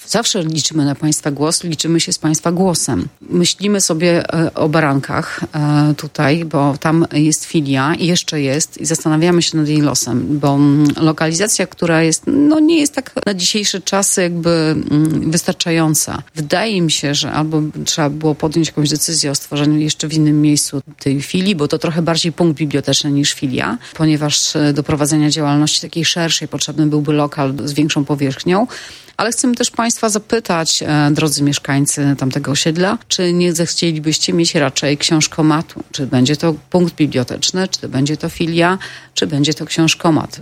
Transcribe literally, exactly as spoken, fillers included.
Zawsze liczymy na Państwa głos, liczymy się z Państwa głosem. Myślimy sobie o Barankach tutaj, bo tam jest filia i jeszcze jest i zastanawiamy się nad jej losem, bo lokalizacja, która jest, no nie jest tak na dzisiejsze czasy jakby wystarczająca. Wydaje mi się, że albo trzeba było podjąć jakąś decyzję o stworzeniu jeszcze w innym miejscu tej filii, bo to trochę bardziej punkt biblioteczny niż filia, ponieważ do prowadzenia działalności takiej szerszej potrzebny byłby lokal z większą powierzchnią. Ale chcemy też Państwa zapytać, e, drodzy mieszkańcy tamtego osiedla, czy nie zechcielibyście mieć raczej książkomatu? Czy będzie to punkt biblioteczny, czy to będzie to filia, czy będzie to książkomat?